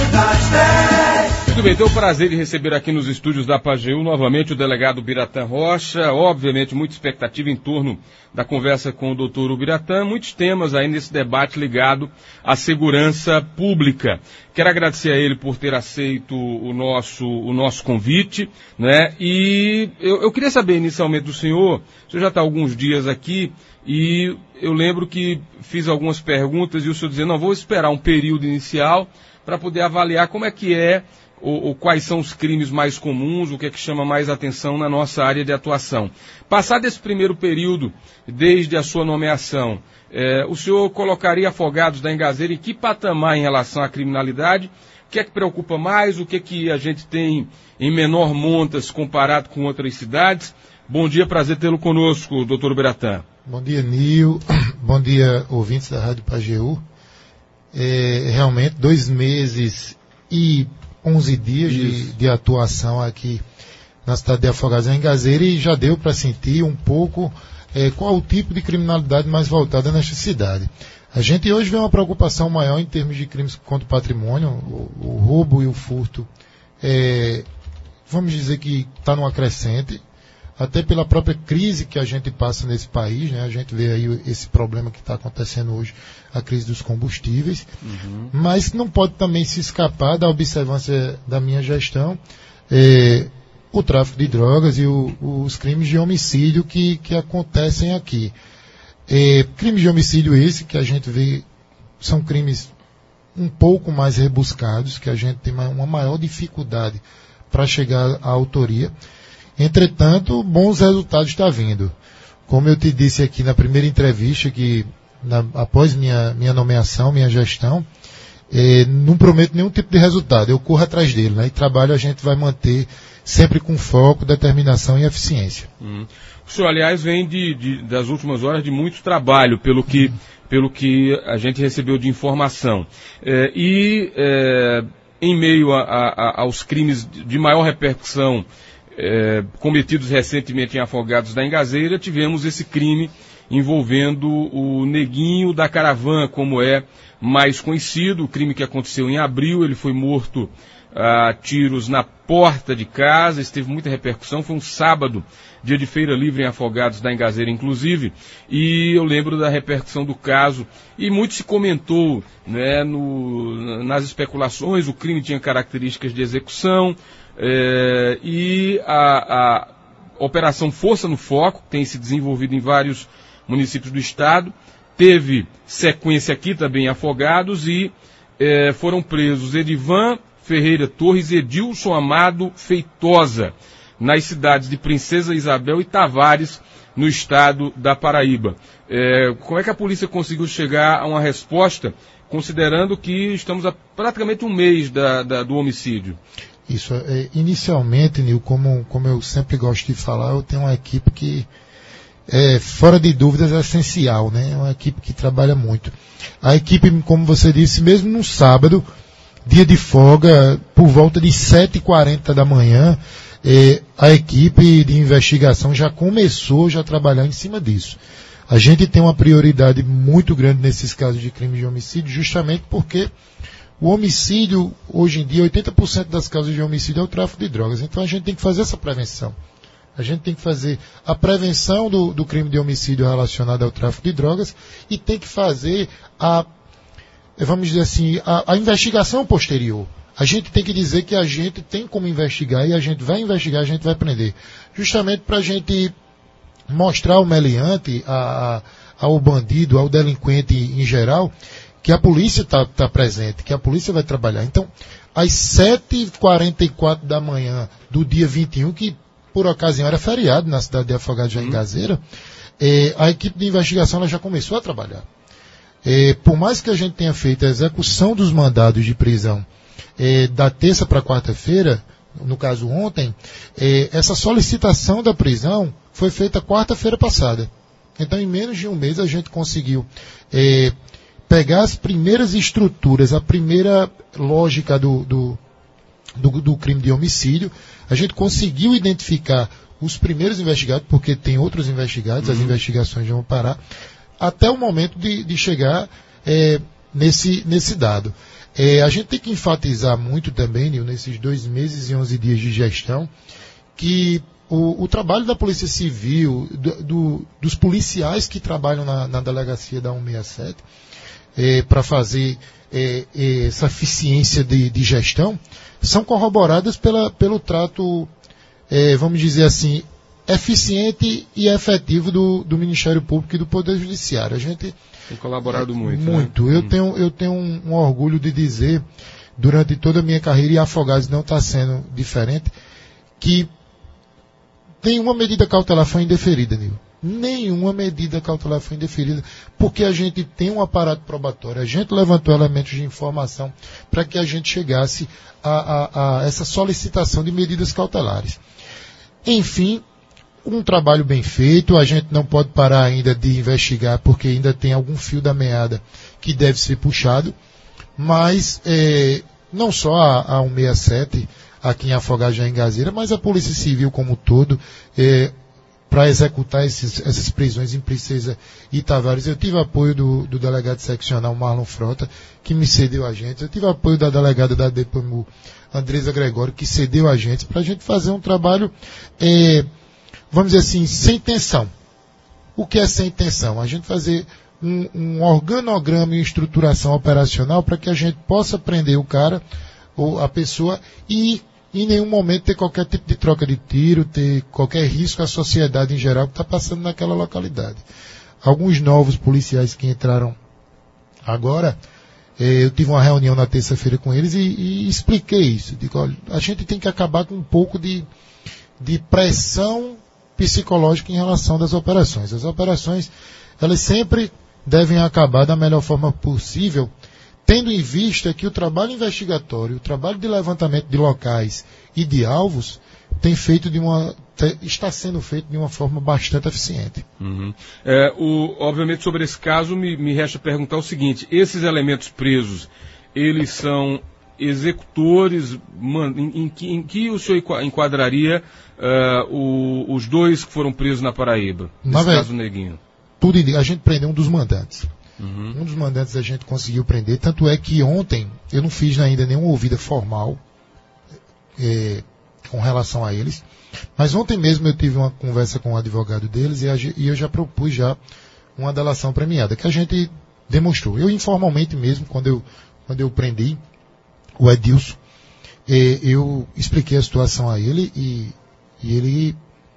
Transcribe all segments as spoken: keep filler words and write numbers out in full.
Muito bem, tenho o prazer de receber aqui nos estúdios da Pajeú novamente o delegado Biratã Rocha. Obviamente, muita expectativa em torno da conversa com o doutor Biratã. Muitos temas aí nesse debate ligado à segurança pública. Quero agradecer a ele por ter aceito o nosso, o nosso convite, né? E eu, eu queria saber inicialmente do senhor, o senhor já está há alguns dias aqui, e eu lembro que fiz algumas perguntas e o senhor dizia, não, vou esperar um período inicial para poder avaliar como é que é, ou, ou quais são os crimes mais comuns, o que é que chama mais atenção na nossa área de atuação. Passado esse primeiro período, desde a sua nomeação, é, o senhor colocaria Afogados da Engazeira em que patamar em relação à criminalidade? O que é que preocupa mais? O que é que a gente tem em menor montas comparado com outras cidades? Bom dia, prazer tê-lo conosco, doutor Biratã. Bom dia, Nil. Bom dia, ouvintes da Rádio Pajeú. É, realmente, dois meses e onze dias de, de atuação aqui na cidade de Afogados da Engazeira e já deu para sentir um pouco é, qual o tipo de criminalidade mais voltada nesta cidade. A gente hoje vê uma preocupação maior em termos de crimes contra o patrimônio, o, o roubo e o furto, é, vamos dizer que está numa crescente, até pela própria crise que a gente passa nesse país, né? A gente vê aí esse problema que está acontecendo hoje, a crise dos combustíveis, uhum. Mas não pode também se escapar da observância da minha gestão, é, o tráfico de drogas e o, os crimes de homicídio que, que acontecem aqui. É, crimes de homicídio esse que a gente vê são crimes um pouco mais rebuscados, que a gente tem uma maior dificuldade para chegar à autoria. Entretanto, bons resultados estão vindo. Como eu te disse aqui na primeira entrevista, que na, após minha, minha nomeação, minha gestão, eh, não prometo nenhum tipo de resultado. Eu corro atrás dele, né? E trabalho a gente vai manter sempre com foco, determinação e eficiência. Hum. O senhor, aliás, vem de, de, das últimas horas de muito trabalho, pelo que, hum. pelo que a gente recebeu de informação. É, e é, em meio a, a, aos crimes de maior repercussão É, cometidos recentemente em Afogados da Engazeira, tivemos esse crime envolvendo o Neguinho da Caravan, como é mais conhecido, o crime que aconteceu em abril. Ele foi morto a tiros na porta de casa, isso teve muita repercussão, foi um sábado, dia de feira livre em Afogados da Engazeira, inclusive, e eu lembro da repercussão do caso, e muito se comentou, né, no, nas especulações. O crime tinha características de execução, É, e a, a Operação Força no Foco tem se desenvolvido em vários municípios do estado, teve sequência aqui também em Afogados e é, foram presos Edivan Ferreira Torres e Edilson Amado Feitosa, nas cidades de Princesa Isabel e Tavares, no estado da Paraíba. É, como é que a polícia conseguiu chegar a uma resposta, considerando que estamos a praticamente um mês da, da, do homicídio? Isso, é, inicialmente, Nil, como, como eu sempre gosto de falar, eu tenho uma equipe que, é, fora de dúvidas, é essencial, né? É uma equipe que trabalha muito. A equipe, como você disse, mesmo no sábado, dia de folga, por volta de sete e quarenta da manhã, é, a equipe de investigação já começou já a trabalhar em cima disso. A gente tem uma prioridade muito grande nesses casos de crime de homicídio, justamente porque o homicídio, hoje em dia, oitenta por cento das causas de homicídio é o tráfico de drogas. Então a gente tem que fazer essa prevenção. A gente tem que fazer a prevenção do, do crime de homicídio relacionado ao tráfico de drogas e tem que fazer a, vamos dizer assim, a, a investigação posterior. A gente tem que dizer que a gente tem como investigar e a gente vai investigar, a gente vai prender. Justamente para a gente mostrar ao meliante, a, a, ao bandido, ao delinquente em geral, que a polícia está tá presente, que a polícia vai trabalhar. Então, às sete e quarenta e quatro da manhã do dia vinte e um, que por ocasião era feriado na cidade de Afogados da Engazeira, eh, a equipe de investigação ela já começou a trabalhar. Eh, por mais que a gente tenha feito a execução dos mandados de prisão eh, da terça para quarta-feira, no caso ontem, eh, essa solicitação da prisão foi feita quarta-feira passada. Então, em menos de um mês, a gente conseguiu eh, pegar as primeiras estruturas, a primeira lógica do, do, do, do crime de homicídio. A gente conseguiu identificar os primeiros investigados, porque tem outros investigados, uhum. As investigações vão parar, até o momento de, de chegar é, nesse, nesse dado. É, a gente tem que enfatizar muito também, Nil, nesses dois meses e onze dias de gestão, que o, o trabalho da Polícia Civil, do, do, dos policiais que trabalham na, na delegacia da cento e sessenta e sete, é, para fazer é, é, essa eficiência de, de gestão, são corroboradas pela, pelo trato, é, vamos dizer assim, eficiente e efetivo do, do Ministério Público e do Poder Judiciário. A gente tem colaborado muito. Muito. Né? Eu, hum. tenho, eu tenho um, um orgulho de dizer, durante toda a minha carreira, e Afogados não está sendo diferente, que nenhuma medida cautelar foi indeferida, Nil. Nenhuma medida cautelar foi indeferida, porque a gente tem um aparato probatório, a gente levantou elementos de informação para que a gente chegasse a, a, a essa solicitação de medidas cautelares. Enfim, um trabalho bem feito, a gente não pode parar ainda de investigar, porque ainda tem algum fio da meada que deve ser puxado, mas é, não só a, a cento e sessenta e sete, aqui em Afogados já em Gazeira, mas a Polícia Civil como um todo, é, para executar esses, essas prisões em Princesa e Tavares. Eu tive apoio do, do delegado seccional Marlon Frota, que me cedeu agentes. Eu tive apoio da delegada da DEPAMU, Andresa Gregório, que cedeu agentes, para a gente fazer um trabalho, é, vamos dizer assim, sem tensão. O que é sem tensão? A gente fazer um, um organograma e estruturação operacional para que a gente possa prender o cara, ou a pessoa, e em nenhum momento ter qualquer tipo de troca de tiro, ter qualquer risco à sociedade em geral que está passando naquela localidade. Alguns novos policiais que entraram agora, eh, eu tive uma reunião na terça-feira com eles e, e expliquei isso. Digo, olha, a gente tem que acabar com um pouco de, de pressão psicológica em relação das operações. As operações, elas sempre devem acabar da melhor forma possível, tendo em vista que o trabalho investigatório, o trabalho de levantamento de locais e de alvos tem feito de uma, está sendo feito de uma forma bastante eficiente. Uhum. É, o, obviamente, sobre esse caso, me, me resta perguntar o seguinte: esses elementos presos, eles são executores? Man, em, em, que, em que o senhor enquadraria uh, o, os dois que foram presos na Paraíba? Nesse na caso, Neguinho. Tudo, a gente prendeu um dos mandantes. Uhum. Um dos mandantes a gente conseguiu prender, tanto é que ontem eu não fiz ainda nenhuma ouvida formal é, com relação a eles, mas ontem mesmo eu tive uma conversa com o advogado deles e, a, e eu já propus já uma delação premiada, que a gente demonstrou. Eu informalmente mesmo, quando eu, quando eu prendi o Edilson, é, eu expliquei a situação a ele e, e ele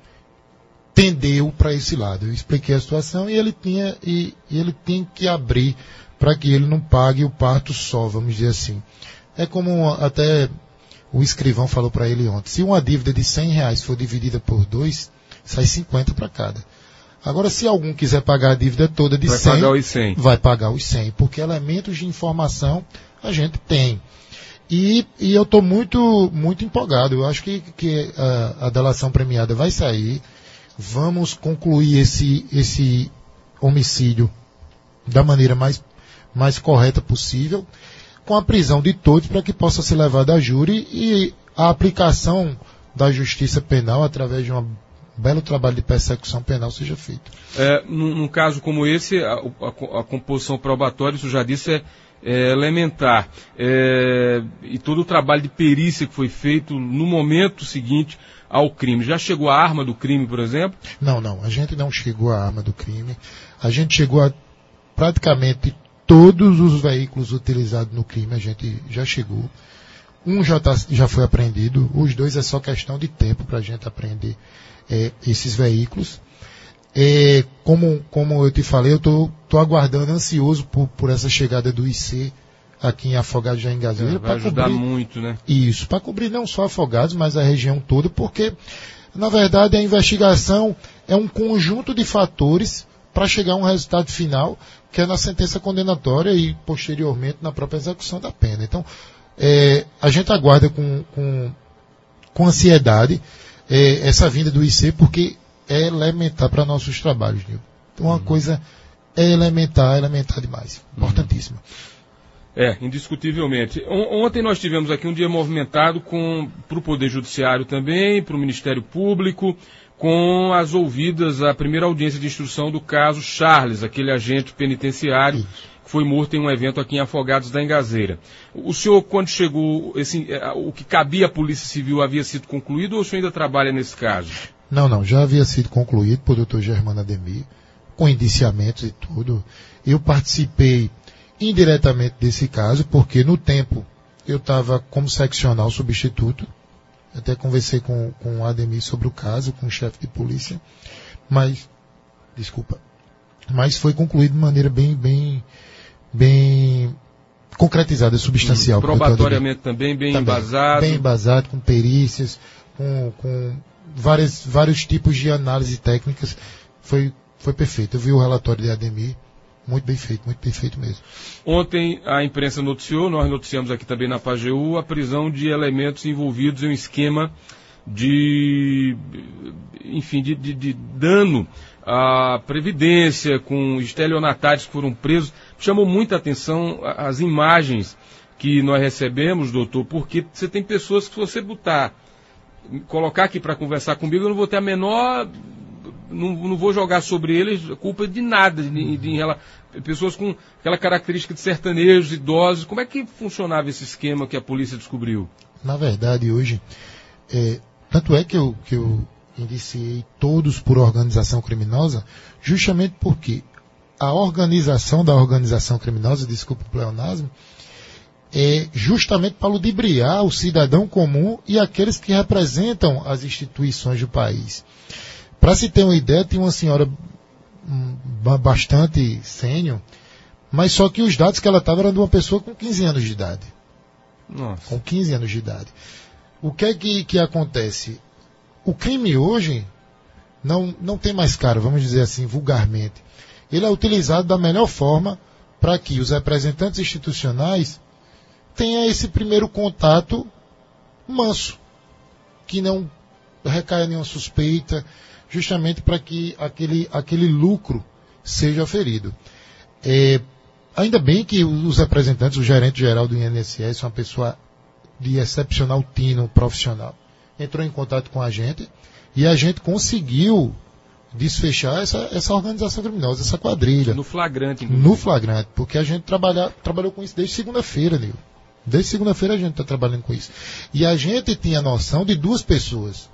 tendeu para esse lado. Eu expliquei a situação e ele tinha e, e ele tem que abrir para que ele não pague o parto só, vamos dizer assim. É como até o escrivão falou para ele ontem: se uma dívida de cem reais for dividida por dois, sai cinquenta para cada. Agora, se algum quiser pagar a dívida toda de vai cem, pagar os cem, vai pagar os cem, porque elementos de informação a gente tem. E, e eu estou muito, muito empolgado. Eu acho que, que a, a delação premiada vai sair. Vamos concluir esse, esse homicídio da maneira mais, mais correta possível, com a prisão de todos para que possa ser levado a júri e a aplicação da justiça penal através de um belo trabalho de persecução penal seja feito. É, num, num caso como esse, a, a, a composição probatória, isso já disse, é, é elementar. É, e todo o trabalho de perícia que foi feito no momento seguinte ao crime. Já chegou a arma do crime, por exemplo? Não, não. A gente não chegou à arma do crime. A gente chegou a praticamente todos os veículos utilizados no crime. A gente já chegou. Um já, tá, já foi apreendido. Os dois é só questão de tempo para a gente apreender é, esses veículos. É, como, como eu te falei, eu estou aguardando, ansioso por, por essa chegada do I C aqui em Afogados já em Gazeira. É, vai ajudar cobrir, muito, né? Isso, para cobrir não só Afogados, mas a região toda, porque, na verdade, a investigação é um conjunto de fatores para chegar a um resultado final, que é na sentença condenatória e, posteriormente, na própria execução da pena. Então, é, a gente aguarda com, com, com ansiedade é, essa vinda do I C, porque é elementar para nossos trabalhos, Nil. Então, uma uhum. coisa é elementar, elementar demais. Importantíssima. Uhum. É, indiscutivelmente. Ontem nós tivemos aqui um dia movimentado para o Poder Judiciário também, para o Ministério Público, com as ouvidas à primeira audiência de instrução do caso Charles, aquele agente penitenciário que foi morto em um evento aqui em Afogados da Engazeira. O senhor, quando chegou, esse, o que cabia à Polícia Civil havia sido concluído ou o senhor ainda trabalha nesse caso? Não, não, já havia sido concluído por doutor Germano Ademir, com indiciamentos e tudo. Eu participei indiretamente desse caso, porque no tempo eu estava como seccional substituto. Até conversei com, com o Ademir sobre o caso, com o chefe de polícia, mas, desculpa, mas foi concluído de maneira bem, bem, bem concretizada, substancial. Hum, probatoriamente também, bem também, embasado. Bem embasado, com perícias, com, com várias, vários tipos de análise técnicas. Foi, foi perfeito. Eu vi o relatório de Ademir. Muito bem feito, muito bem feito mesmo. Ontem a imprensa noticiou, nós noticiamos aqui também na Pajeú, a prisão de elementos envolvidos em um esquema de, enfim, de, de, de dano à Previdência, com estelionatários que foram presos. Chamou muita atenção as imagens que nós recebemos, doutor, porque você tem pessoas que se você botar, colocar aqui para conversar comigo, eu não vou ter a menor... Não, não vou jogar sobre eles culpa de nada, de, de, de, pessoas com aquela característica de sertanejos, idosos. Como é que funcionava esse esquema que a polícia descobriu? Na verdade, hoje, é, tanto é que eu, que eu indiciei todos por organização criminosa, justamente porque a organização da organização criminosa, desculpa o pleonasmo, é justamente para ludibriar o cidadão comum e aqueles que representam as instituições do país. Para se ter uma ideia, tinha uma senhora bastante sênior, mas só que os dados que ela estava eram de uma pessoa com quinze anos de idade. Nossa. Com quinze anos de idade. O que é que, que acontece? O crime hoje não, não tem mais cara, vamos dizer assim, vulgarmente. Ele é utilizado da melhor forma para que os representantes institucionais tenham esse primeiro contato manso, que não recaia nenhuma suspeita, justamente para que aquele, aquele lucro seja ferido. É, ainda bem que os representantes, o gerente geral do I N S S, uma pessoa de excepcional tino profissional, entrou em contato com a gente e a gente conseguiu desfechar essa, essa organização criminosa, essa quadrilha. No flagrante, inclusive. No flagrante, porque a gente trabalha, trabalhou com isso desde segunda-feira, Nil. Desde segunda-feira a gente está trabalhando com isso. E a gente tinha noção de duas pessoas.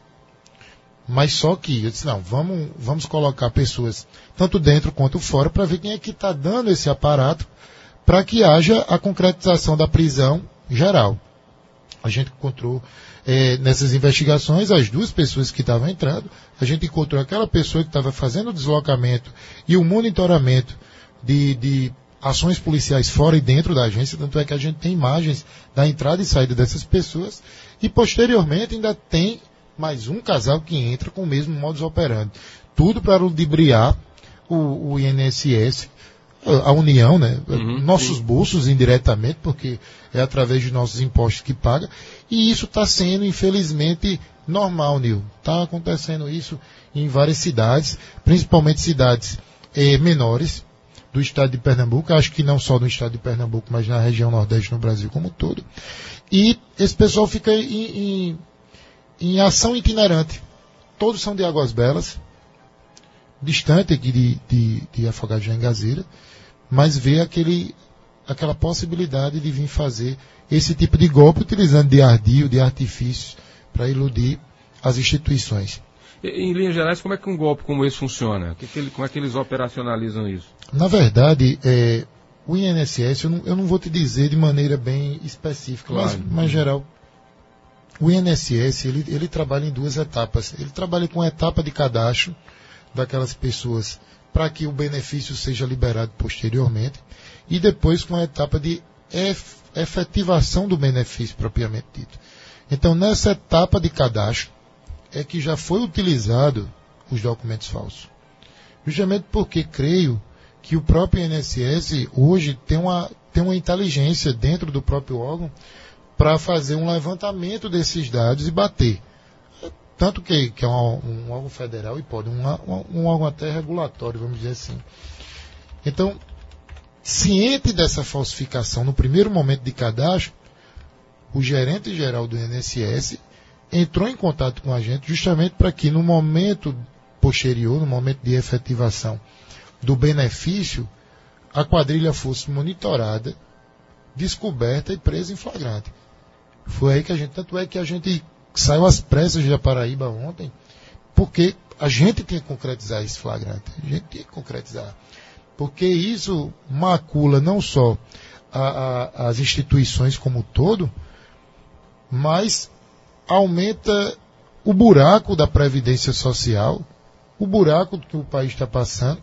Mas só que, eu disse, não, vamos, vamos colocar pessoas, tanto dentro quanto fora, para ver quem é que está dando esse aparato, para que haja a concretização da prisão geral. A gente encontrou, é, nessas investigações, as duas pessoas que estavam entrando, a gente encontrou aquela pessoa que estava fazendo o deslocamento e o monitoramento de, de ações policiais fora e dentro da agência, tanto é que a gente tem imagens da entrada e saída dessas pessoas, e posteriormente ainda tem mais um casal que entra com o mesmo modus operandi. Tudo para ludibriar o, o I N S S, a União, né? Uhum, nossos sim. bolsos indiretamente, porque é através de nossos impostos que paga. E isso está sendo, infelizmente, normal, Nil. Está acontecendo isso em várias cidades, principalmente cidades eh, menores do estado de Pernambuco. Acho que não só no estado de Pernambuco, mas na região Nordeste, no Brasil como um todo. E esse pessoal fica em... em em ação itinerante. Todos são de Águas Belas, distante aqui de, de, de Afogados da Engazeira, mas vê aquele, aquela possibilidade de vir fazer esse tipo de golpe utilizando de ardil, de artifícios, para iludir as instituições. Em linhas gerais, como é que um golpe como esse funciona? Que que ele, como é que eles operacionalizam isso? Na verdade, é, o I N S S, eu não, eu não vou te dizer de maneira bem específica, claro. mas, mas geral. O I N S S, ele, ele trabalha em duas etapas. Ele trabalha com a etapa de cadastro daquelas pessoas para que o benefício seja liberado posteriormente e depois com a etapa de ef, efetivação do benefício propriamente dito. Então, nessa etapa de cadastro é que já foi utilizado os documentos falsos. Justamente porque creio que o próprio I N S S hoje tem uma, tem uma inteligência dentro do próprio órgão para fazer um levantamento desses dados e bater. Tanto que, que é um, um órgão federal e pode, um, um, um órgão até regulatório, vamos dizer assim. Então, ciente dessa falsificação no primeiro momento de cadastro, o gerente geral do I N S S entrou em contato com a gente justamente para que no momento posterior, no momento de efetivação do benefício, a quadrilha fosse monitorada, descoberta e presa em flagrante. Foi aí que a gente, tanto é que a gente saiu às pressas da Paraíba ontem, porque a gente tinha que concretizar esse flagrante, a gente tinha que concretizar. Porque isso macula não só a, a, as instituições como um todo, mas aumenta o buraco da Previdência Social, o buraco que o país está passando,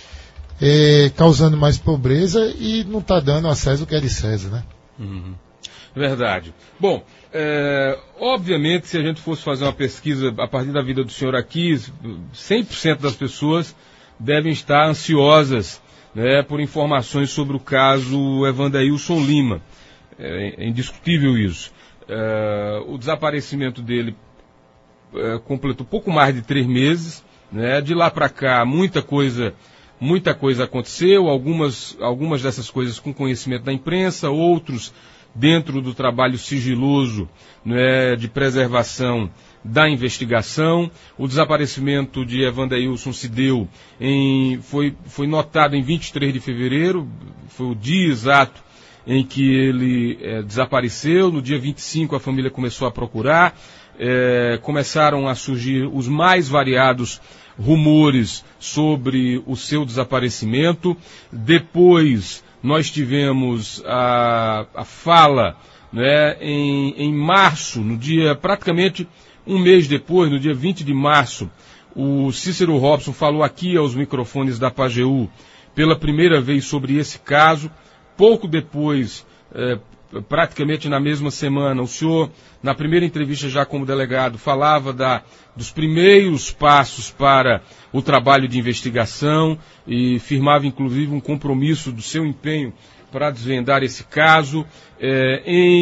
é, causando mais pobreza e não está dando a César o que é de César, né? Uhum. Verdade. Bom, é, obviamente, se a gente fosse fazer uma pesquisa a partir da vida do senhor aqui, cem por cento das pessoas devem estar ansiosas, né, por informações sobre o caso Evandeilson Lima. É, é indiscutível isso. É, o desaparecimento dele é, completou pouco mais de três meses. Né, de lá para cá, muita coisa, muita coisa aconteceu, algumas, algumas dessas coisas com conhecimento da imprensa, outros dentro do trabalho sigiloso, né, de preservação da investigação. O desaparecimento de Evandeilson se deu em, foi, foi notado em vinte e três de fevereiro, foi o dia exato em que ele é, desapareceu. No dia vinte e cinco a família começou a procurar, é, começaram a surgir os mais variados rumores sobre o seu desaparecimento. Depois nós tivemos a, a fala, né, em, em março, no dia, praticamente um mês depois, no dia vinte de março, o Cícero Robson falou aqui aos microfones da Pajeú pela primeira vez sobre esse caso. Pouco depois, é, praticamente na mesma semana, o senhor, na primeira entrevista já como delegado, falava da, dos primeiros passos para o trabalho de investigação e firmava inclusive um compromisso do seu empenho para desvendar esse caso. É,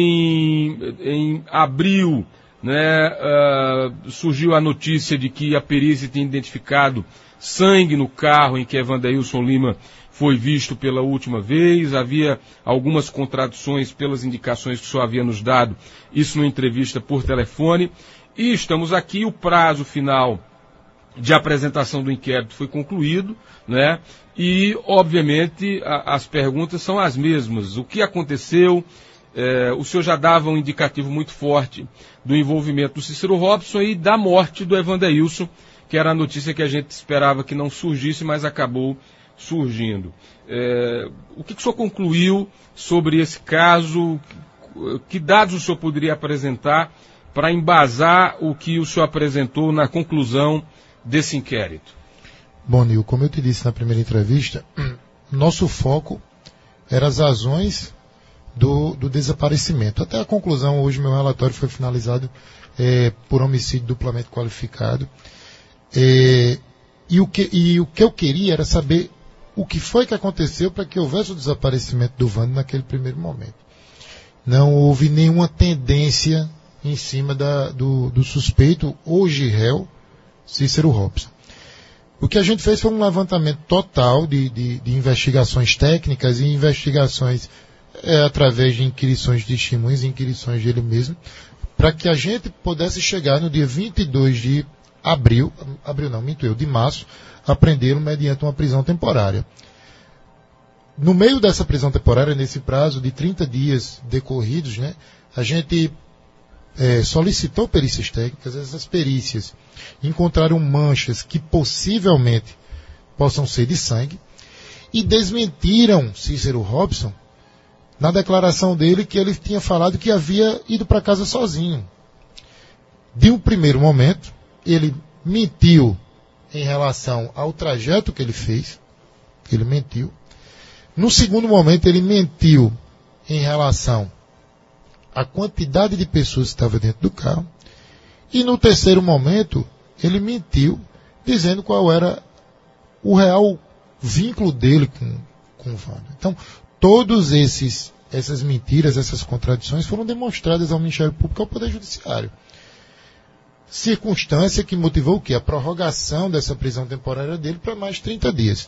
em, em abril, né, uh, surgiu a notícia de que a perícia tinha identificado sangue no carro em que Evandeilson Lima foi visto pela última vez. Havia algumas contradições pelas indicações que o senhor havia nos dado, isso numa entrevista por telefone. E estamos aqui, o prazo final de apresentação do inquérito foi concluído, né? E, obviamente, a, as perguntas são as mesmas. O que aconteceu? É, o senhor já dava um indicativo muito forte do envolvimento do Cícero Robson e da morte do Evandeilson, que era a notícia que a gente esperava que não surgisse, mas acabou surgindo. É, o que, que o senhor concluiu sobre esse caso? Que dados o senhor poderia apresentar para embasar o que o senhor apresentou na conclusão desse inquérito? Bom, Nil, como eu te disse na primeira entrevista, nosso foco era as razões do, do desaparecimento. Até a conclusão, hoje meu relatório foi finalizado é, por homicídio duplamente qualificado. É, e, o que, e o que eu queria era saber o que foi que aconteceu para que houvesse o desaparecimento do Vando naquele primeiro momento. Não houve nenhuma tendência em cima da, do, do suspeito, hoje réu, Cícero Robson. O que a gente fez foi um levantamento total de, de, de investigações técnicas e investigações é, através de inquirições de testemunhas e inquirições dele mesmo, para que a gente pudesse chegar no dia vinte e dois de abril, abril não, minto eu, de março, a prendê-lo mediante uma prisão temporária. No meio dessa prisão temporária, nesse prazo de trinta dias decorridos, né, a gente é, solicitou perícias técnicas. Essas perícias encontraram manchas que possivelmente possam ser de sangue e desmentiram Cícero Robson na declaração dele que ele tinha falado que havia ido para casa sozinho. De um primeiro momento, ele mentiu em relação ao trajeto que ele fez, ele mentiu. No segundo momento, ele mentiu em relação à quantidade de pessoas que estavam dentro do carro. E no terceiro momento, ele mentiu dizendo qual era o real vínculo dele com, com o Vando. Então, todos esses essas mentiras, essas contradições foram demonstradas ao Ministério Público e ao Poder Judiciário. Circunstância que motivou o quê? A prorrogação dessa prisão temporária dele para mais trinta dias.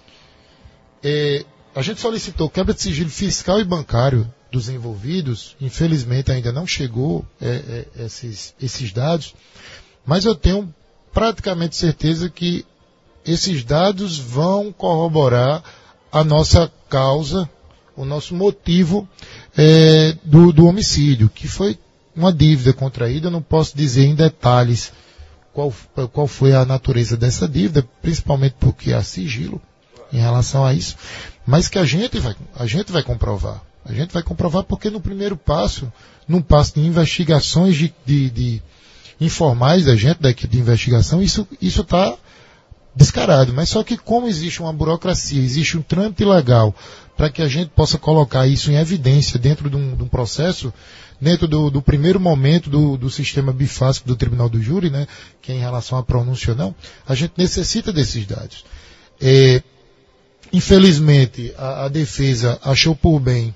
É, a gente solicitou quebra de sigilo fiscal e bancário dos envolvidos, infelizmente ainda não chegou é, é, esses, esses dados, mas eu tenho praticamente certeza que esses dados vão corroborar a nossa causa, o nosso motivo é, do, do homicídio, que foi uma dívida contraída. Eu não posso dizer em detalhes qual, qual foi a natureza dessa dívida, principalmente porque há sigilo em relação a isso, mas que a gente vai, a gente vai comprovar. A gente vai comprovar porque no primeiro passo, num passo de investigações de, de, de informais da gente, da equipe de investigação, isso isso está descarado. Mas só que como existe uma burocracia, existe um trâmite legal para que a gente possa colocar isso em evidência dentro de um, de um processo, dentro do, do primeiro momento do, do sistema bifásico do Tribunal do Júri, né, que é em relação à pronúncia ou não, a gente necessita desses dados. É, infelizmente, a, a defesa achou por bem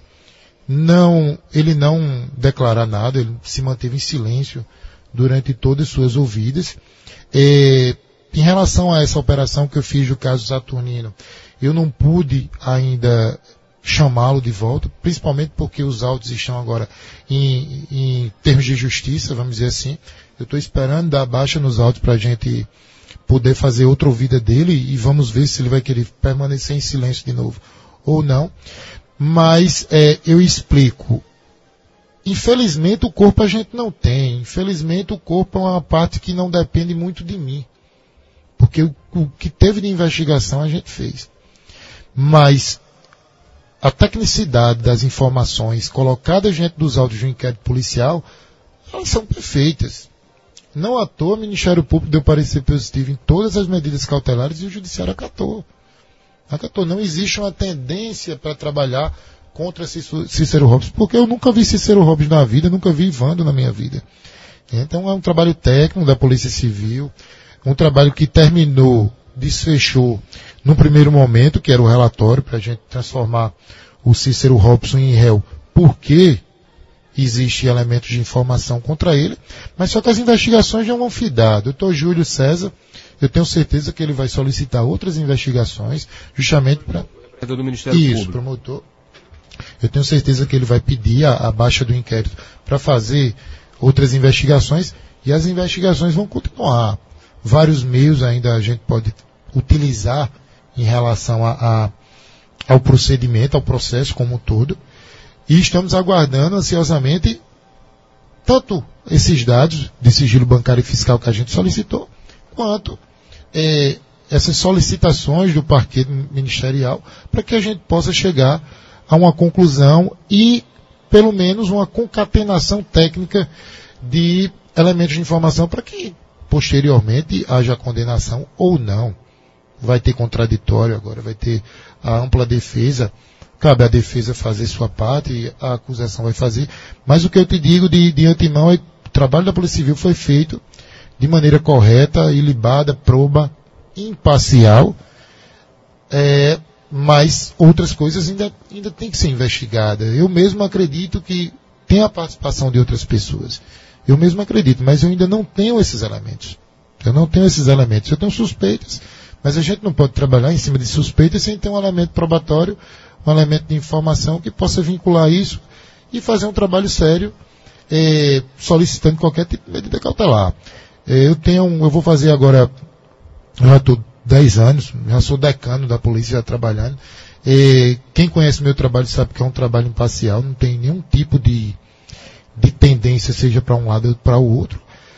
não, ele não declarar nada, ele se manteve em silêncio durante todas as suas ouvidas. É, em relação a essa operação que eu fiz do caso Saturnino, eu não pude ainda chamá-lo de volta, principalmente porque os autos estão agora em, em termos de justiça, vamos dizer assim. Eu estou esperando dar baixa nos autos para a gente poder fazer outra ouvida dele e vamos ver se ele vai querer permanecer em silêncio de novo ou não. Mas é, eu explico. Infelizmente o corpo a gente não tem. Infelizmente o corpo é uma parte que não depende muito de mim. Porque o, o que teve de investigação a gente fez. Mas a tecnicidade das informações colocadas diante dos autos de um inquérito policial, elas são perfeitas. Não à toa o Ministério Público deu parecer positivo em todas as medidas cautelares e o Judiciário acatou. Acatou. Não existe uma tendência para trabalhar contra Cícero Robson, porque eu nunca vi Cícero Robson na vida, nunca vi Ivando na minha vida. Então é um trabalho técnico da Polícia Civil, um trabalho que terminou, desfechou no primeiro momento, que era o relatório, para a gente transformar o Cícero Robson em réu, porque existe elementos de informação contra ele, mas só que as investigações já vão fidar. Doutor Júlio César, eu tenho certeza que ele vai solicitar outras investigações, justamente para... do Ministério Isso, Público. Promotor. Eu tenho certeza que ele vai pedir a, a baixa do inquérito para fazer outras investigações, e as investigações vão continuar. Vários meios ainda a gente pode utilizar em relação a, a, ao procedimento, ao processo como um todo, e estamos aguardando ansiosamente tanto esses dados de sigilo bancário e fiscal que a gente solicitou, quanto é, essas solicitações do parquê ministerial, para que a gente possa chegar a uma conclusão e, pelo menos, uma concatenação técnica de elementos de informação para que, posteriormente, haja condenação ou não. Vai ter contraditório agora, vai ter a ampla defesa. Cabe à defesa fazer sua parte, a acusação vai fazer. Mas o que eu te digo de, de antemão é que o trabalho da Polícia Civil foi feito de maneira correta, ilibada, proba, imparcial, é, mas outras coisas ainda, ainda têm que ser investigadas. Eu mesmo acredito que tem a participação de outras pessoas. Eu mesmo acredito, mas eu ainda não tenho esses elementos. Eu não tenho esses elementos. Eu tenho suspeitas, mas a gente não pode trabalhar em cima de suspeitas sem ter um elemento probatório, um elemento de informação que possa vincular isso e fazer um trabalho sério, é, solicitando qualquer tipo de medida cautelar. É, eu tenho, um, eu vou fazer agora, eu já estou dez anos, já sou decano da polícia, já trabalhando. É, quem conhece meu trabalho sabe que é um trabalho imparcial, não tem nenhum tipo de, de tendência, seja para um lado ou para o outro.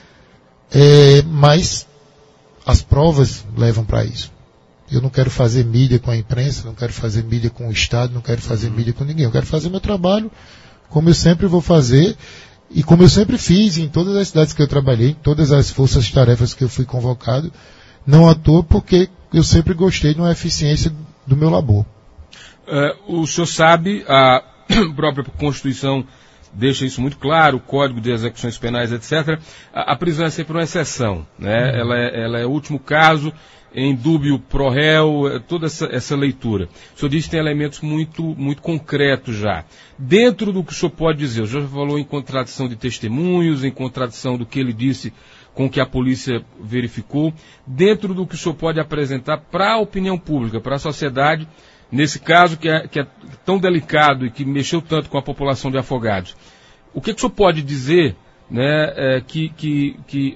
É, mas as provas levam para isso. Eu não quero fazer mídia com a imprensa, não quero fazer mídia com o Estado, não quero fazer mídia com ninguém. Eu quero fazer meu trabalho como eu sempre vou fazer e como eu sempre fiz em todas as cidades que eu trabalhei, em todas as forças-tarefas que eu fui convocado, não à toa porque eu sempre gostei de uma eficiência do meu labor. Uh, o senhor sabe, a própria Constituição deixa isso muito claro, o Código de Execuções Penais, etcétera. A, a prisão é sempre uma exceção, né? Uhum. Ela, é, ela é o último caso, em dúbio pro réu, toda essa, essa leitura. O senhor diz que tem elementos muito, muito concretos já. Dentro do que o senhor pode dizer, o senhor já falou em contradição de testemunhos, em contradição do que ele disse com o que a polícia verificou, dentro do que o senhor pode apresentar para a opinião pública, para a sociedade, nesse caso que é, que é tão delicado e que mexeu tanto com a população de Afogados. O que, que o senhor pode dizer, né, é, que, que, que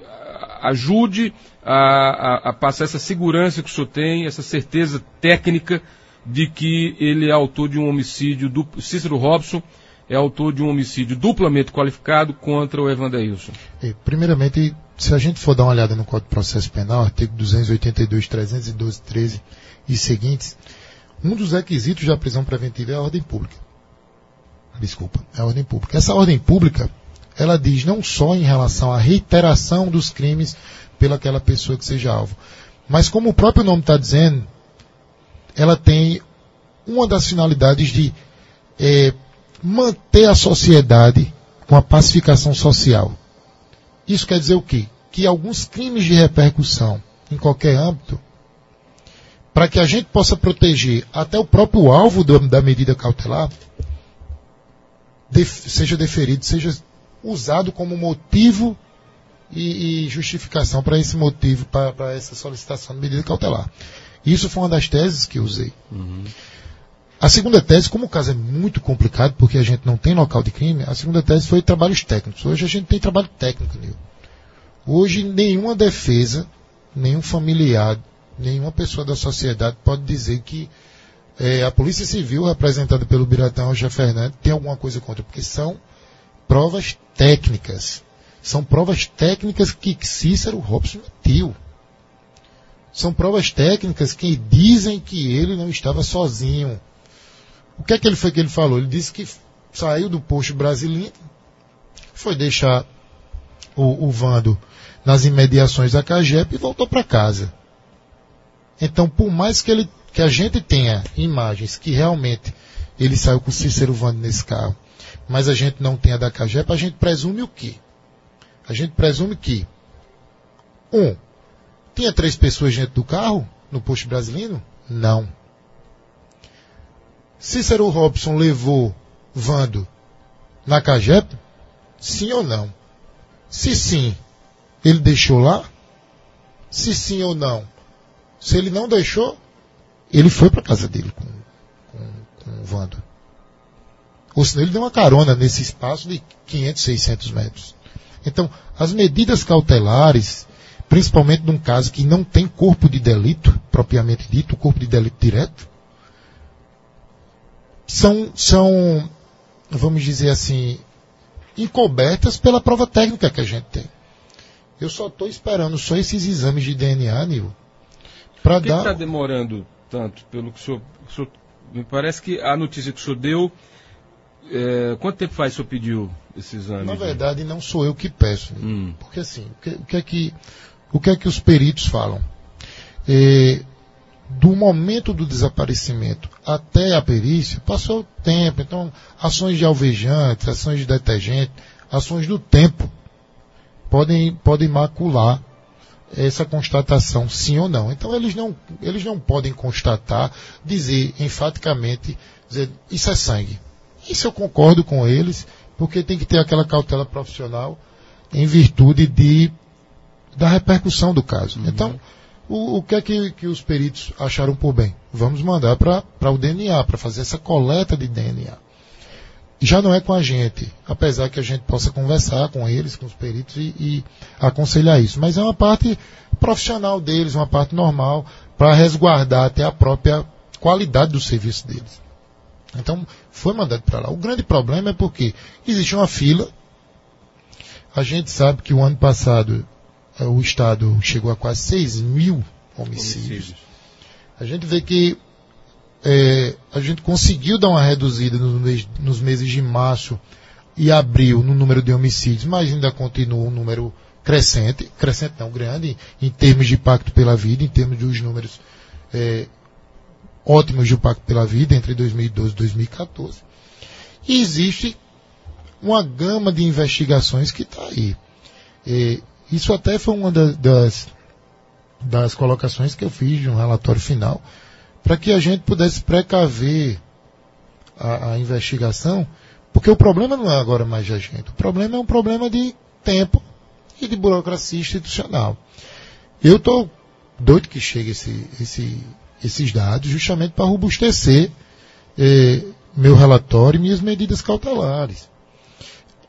ajude a, a, a passar essa segurança que o senhor tem, essa certeza técnica de que ele é autor de um homicídio, duplo, Cícero Robson é autor de um homicídio duplamente qualificado contra o Evanderilson? Primeiramente, se a gente for dar uma olhada no Código de Processo Penal, artigo duzentos e oitenta e dois, trezentos e doze, treze e seguintes, um dos requisitos da prisão preventiva é a ordem pública. Desculpa, é a ordem pública. Essa ordem pública, ela diz não só em relação à reiteração dos crimes pelaquela pessoa que seja alvo, mas como o próprio nome está dizendo, ela tem uma das finalidades de é, manter a sociedade com a pacificação social. Isso quer dizer o quê? Que alguns crimes de repercussão em qualquer âmbito, para que a gente possa proteger até o próprio alvo do, da medida cautelar, def, seja deferido, seja usado como motivo e, e justificação para esse motivo, para essa solicitação de medida cautelar. Isso foi uma das teses que eu usei. Uhum. A segunda tese, como o caso é muito complicado, porque a gente não tem local de crime, a segunda tese foi trabalhos técnicos. Hoje a gente tem trabalho técnico, Nil. Hoje nenhuma defesa, nenhum familiar, nenhuma pessoa da sociedade pode dizer que é, a Polícia Civil, representada pelo Biratã Rocha Fernandes, tem alguma coisa contra, porque são provas técnicas. São provas técnicas que Cícero Robson mentiu. São provas técnicas que dizem que ele não estava sozinho. O que é que ele foi que ele falou? Ele disse que saiu do posto Brasilino, foi deixar o, o Vando nas imediações da Cagep e voltou para casa. Então, por mais que, ele, que a gente tenha imagens que realmente ele saiu com o Cícero Vando nesse carro, mas a gente não tenha da Cagep, a gente presume o quê? A gente presume que, um, tinha três pessoas dentro do carro, no posto Brasilino? Não. Cícero Robson levou Vando na Cagep? Sim ou não? Se sim, ele deixou lá? Se sim ou não? Se ele não deixou, ele foi para a casa dele com, com, com o Vando. Ou senão ele deu uma carona nesse espaço de quinhentos, seiscentos metros. Então, as medidas cautelares, principalmente num caso que não tem corpo de delito, propriamente dito, corpo de delito direto, são, são, vamos dizer assim, encobertas pela prova técnica que a gente tem. Eu só estou esperando só esses exames de D N A, Nil, para dar... Por que está demorando tanto? Pelo que o senhor, o senhor... Me parece que a notícia que o senhor deu... É, quanto tempo faz o senhor pediu esse exame? Na verdade, não sou eu que peço. Hum. Porque assim, o que, o, que é que, o que é que os peritos falam? É, do momento do desaparecimento até a perícia, passou o tempo. Então, ações de alvejante, ações de detergente, ações do tempo podem, podem macular essa constatação, sim ou não. Então, eles não, eles não podem constatar, dizer enfaticamente, dizer, isso é sangue. Isso eu concordo com eles, porque tem que ter aquela cautela profissional em virtude de, da repercussão do caso. Uhum. Então, o, o que é que, que os peritos acharam por bem? Vamos mandar para o D N A, para fazer essa coleta de D N A. Já não é com a gente, apesar que a gente possa conversar com eles, com os peritos e, e aconselhar isso. Mas é uma parte profissional deles, uma parte normal, para resguardar até a própria qualidade do serviço deles. Então, foi mandado para lá. O grande problema é porque existe uma fila. A gente sabe que o ano passado o Estado chegou a quase seis mil homicídios. homicídios. A gente vê que é, a gente conseguiu dar uma reduzida no mês, nos meses de março e abril no número de homicídios, mas ainda continua um número crescente, crescente não, grande, em termos de Pacto pela Vida, em termos dos números é, ótimos do Pacto pela Vida entre dois mil e doze e dois mil e quatorze. E existe uma gama de investigações que está aí. É, isso até foi uma das, das, das colocações que eu fiz de um relatório final, para que a gente pudesse precaver a, a investigação, porque o problema não é agora mais da gente, o problema é um problema de tempo e de burocracia institucional. Eu estou doido que chegue esse, esse, esses dados justamente para robustecer eh, meu relatório e minhas medidas cautelares.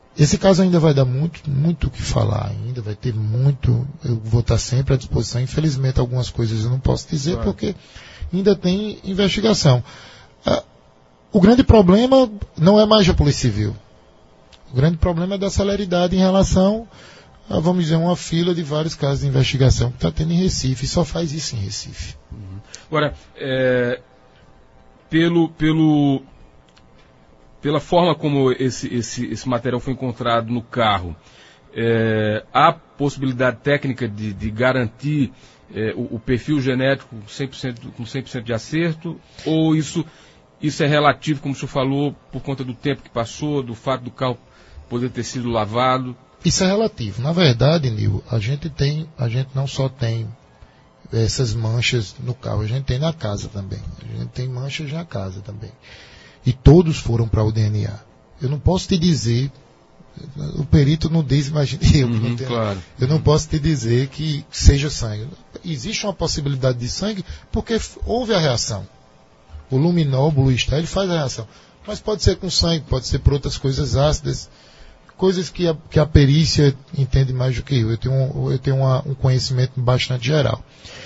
esse caso ainda vai dar muito, muito o que falar ainda, vai ter muito, eu vou estar sempre à disposição. Infelizmente algumas coisas eu não posso dizer, claro, porque ainda tem investigação. Ah, o grande problema não é mais a Polícia Civil. O grande problema é da celeridade em relação a, vamos dizer, uma fila de vários casos de investigação que está tendo em Recife, e só faz isso em Recife. Uhum. Agora, é, pelo, pelo, pela forma como esse, esse, esse material foi encontrado no carro, é, há possibilidade técnica de, de garantir é, o, o perfil genético cem por cento, com cem por cento de acerto, ou isso, isso é relativo, como o senhor falou, por conta do tempo que passou, do fato do carro poder ter sido lavado? Isso é relativo. Na verdade, Nil, a gente tem, a gente não só tem essas manchas no carro, a gente tem na casa também. A gente tem manchas na casa também. E todos foram para o D N A. Eu não posso te dizer, o perito não diz, imagina eu, uhum, não tenho, claro. eu não posso te dizer que seja sangue. Existe uma possibilidade de sangue porque houve a reação. O luminol, o Blue Star, ele faz a reação. Mas pode ser com sangue, pode ser por outras coisas ácidas, coisas que a, que a perícia entende mais do que eu. Eu tenho um, eu tenho uma, um conhecimento bastante geral.